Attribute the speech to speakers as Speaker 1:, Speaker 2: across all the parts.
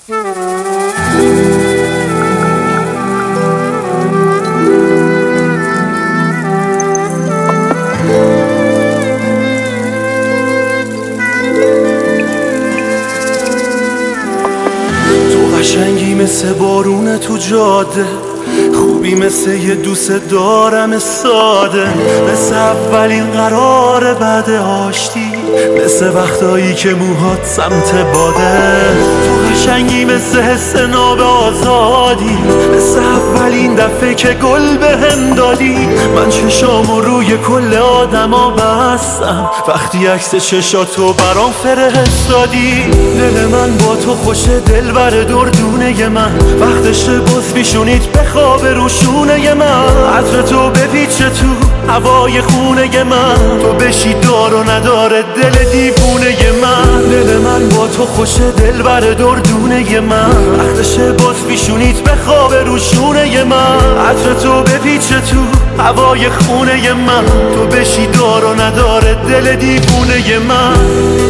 Speaker 1: قشنگی مثل بارون تو جاده، خوبی مثل یه دوست دارم ساده، مثل اولین قرار بعد آشتی، مثل وقتایی که موهات سمت باده. تو قشنگی مثل حس ناب آزادی، مثل اولین دفعه که گل بهم دادی. من چشامو روی کل آدما بستم وقتی عکس چشاتو برام فرستادی. دل من با تو خوشه، دلبر دردونه من، وقتشه باز پیشونیت بخوابه رو شونه من. عطر تو بپیچه تو هوای خونه من، تو بشی دار و نداره دل دیوونه من. دل من با تو خوشه، دلبر دردونه من، وقتشه باز پیشونیت بخوابه رو شونه من. عطر تو بپیچه تو هوای خونه من، تو بشی دار و نداره دل دیوونه من.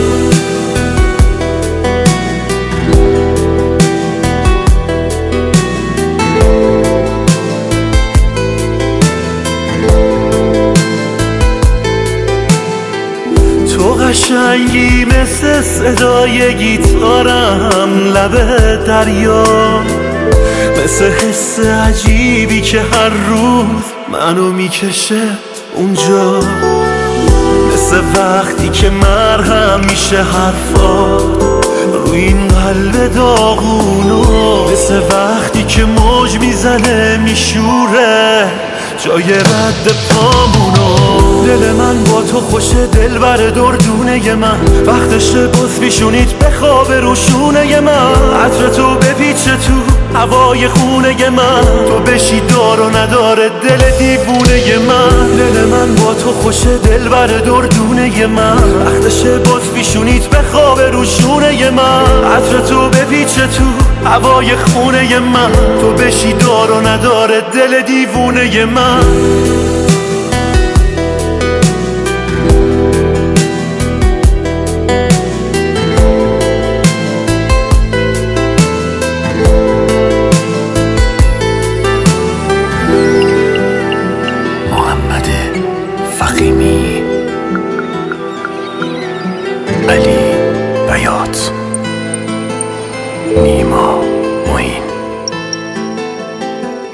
Speaker 1: تو قشنگی مثل صدای گیتارم لب دریا، مثل حس عجیبی که هر روز منو میکشه اونجا، مثل وقتی که مرهم میشه حرفات روی این قلب داغونو، مثل وقتی که موج میزنه میشوره جای رد پامونو. دل من با تو خوشه، دلبر دردونه من، وقتشه باز پیشونیت بخوابه رو شونه من. عطر تو بپیچه تو هوای خونه من، تو بشی دار و نداره دل دیوونه من. دل من با تو خوشه، دلبر دردونه من، وقتشه باز پیشونیت بخوابه رو شونه من. عطر تو بپیچه تو هوای خونه من، تو بشی دار و نداره دل دیوونه من.